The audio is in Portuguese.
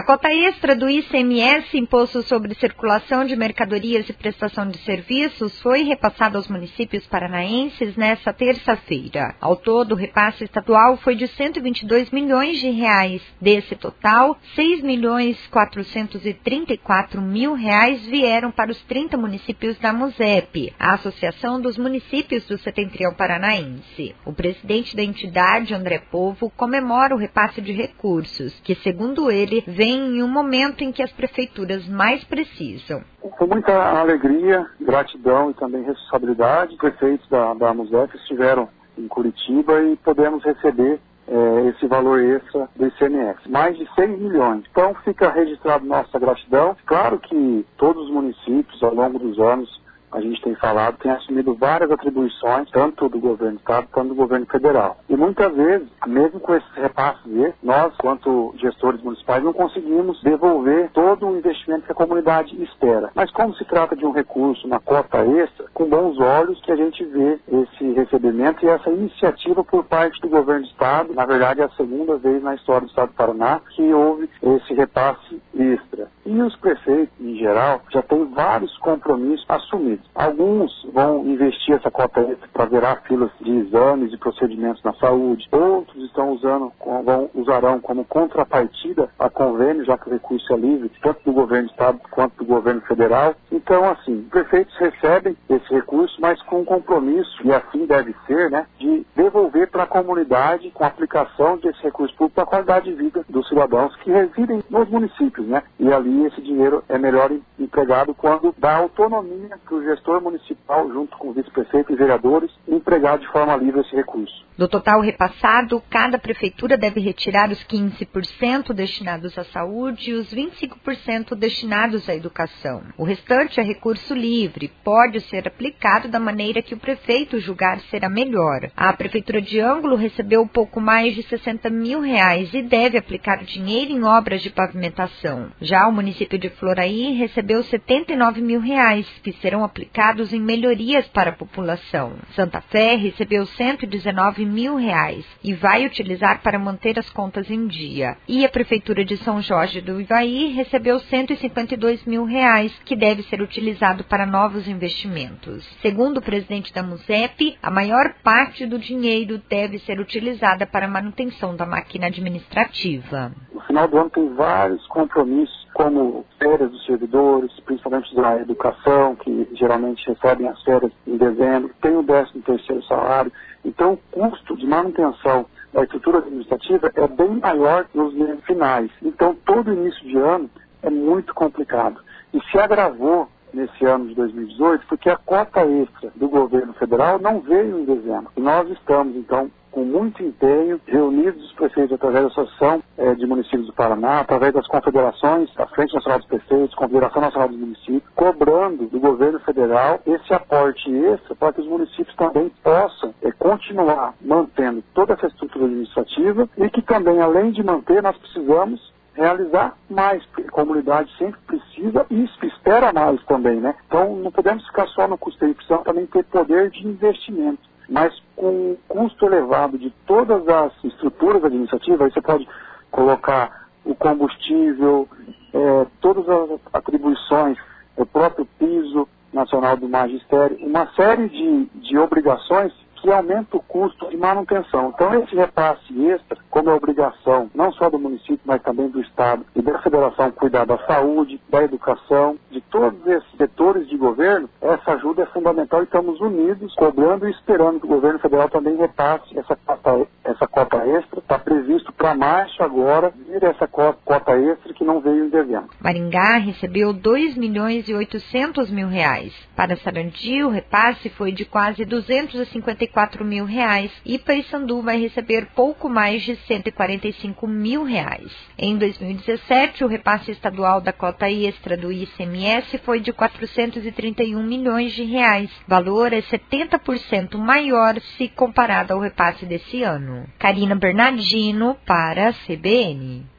A cota extra do ICMS, Imposto sobre Circulação de Mercadorias e Prestação de Serviços, foi repassada aos municípios paranaenses nesta terça-feira. Ao todo, o repasse estadual foi de R$ 122 milhões. Desse total, R$ 6.434.000 vieram para os 30 municípios da MUSEP, a Associação dos Municípios do Setentrião Paranaense. O presidente da entidade, André Povo, comemora o repasse de recursos, que, segundo ele, vem em um momento em que as prefeituras mais precisam. Com muita alegria, gratidão e também responsabilidade, os prefeitos da MUSEP estiveram em Curitiba e podemos receber esse valor extra do ICMS, mais de 6 milhões. Então fica registrado nossa gratidão. Claro que todos os municípios, ao longo dos anos, a gente tem falado, tem assumido várias atribuições, tanto do governo do estado quanto do governo federal. E muitas vezes, mesmo com esses repasses, nós, quanto gestores municipais, não conseguimos devolver todo o investimento que a comunidade espera. Mas como se trata de um recurso, uma cota extra, com bons olhos que a gente vê esse recebimento e essa iniciativa por parte do governo do estado. Na verdade, é a segunda vez na história do estado do Paraná que houve esse repasse extra. E os prefeitos, em geral, já têm vários compromissos assumidos. Alguns vão investir essa cota extra para virar filas de exames e procedimentos na saúde. Outros usarão como contrapartida a convênio, já que o recurso é livre, tanto do governo do estado quanto do governo federal. Então, assim, os prefeitos recebem esse recurso, mas com um compromisso, e assim deve ser, de devolver para a comunidade, com a aplicação desse recurso público, para a qualidade de vida dos cidadãos que residem nos municípios, E ali esse dinheiro é melhor empregado quando dá autonomia para o gestor municipal, junto com o vice-prefeito e vereadores, empregar de forma livre esse recurso. Do total repassado, cada prefeitura deve retirar os 15% destinados à saúde e os 25% destinados à educação. O restante é recurso livre, pode ser aplicado da maneira que o prefeito julgar ser a melhor. A Prefeitura de Ângulo recebeu pouco mais de R$ 60 mil e deve aplicar o dinheiro em obras de pavimentação. Já o município de Floraí recebeu R$ 79 mil, que serão aplicados em melhorias para a população. Santa Fé recebeu R$ 119 mil e vai utilizar para manter as contas em dia. E a Prefeitura de São Jorge do Ivaí recebeu R$ 152 mil, que deve ser utilizado para novos investimentos. Segundo o presidente da MUSEP, a maior parte do dinheiro deve ser utilizada para a manutenção da máquina administrativa. No final do ano tem vários compromissos, como férias dos servidores, principalmente da educação, que geralmente recebem as férias em dezembro, tem o 13º salário. Então o custo de manutenção da estrutura administrativa é bem maior nos meses finais. Então todo início de ano é muito complicado. E se agravou nesse ano de 2018 porque a cota extra do governo federal não veio em dezembro. E nós estamos, então, com muito empenho, reunidos os prefeitos através da Associação de Municípios do Paraná, através das confederações, a Frente Nacional dos Prefeitos, Confederação Nacional dos Municípios, cobrando do governo federal esse aporte extra para que os municípios também possam continuar mantendo toda essa estrutura administrativa e que também, além de manter, nós precisamos realizar mais, porque a comunidade sempre precisa e espera mais também, Então não podemos ficar só no custeio, precisamos também ter poder de investimento. Mas com o custo elevado de todas as estruturas administrativas, aí você pode colocar o combustível, todas as atribuições, o próprio piso nacional do magistério, uma série de obrigações que aumenta o custo de manutenção. Então esse repasse extra, como é obrigação não só do município, mas também do estado e da federação cuidar da saúde, da educação, de todos esses setores de governo, essa ajuda é fundamental e estamos unidos, cobrando e esperando que o governo federal também repasse essa cota extra. Está previsto para março agora vir essa cota extra que não veio em dezembro. Maringá recebeu R$ 2.800.000. Para Sarandi, o repasse foi de quase R$ 254 mil e Paissandu vai receber pouco mais de R$ 145 mil. Em 2017, o repasse estadual da cota extra do ICMS foi de R$ 431 milhões. Valor é 70% maior se comparado ao repasse desse ano. Karina Bernardino para a CBN.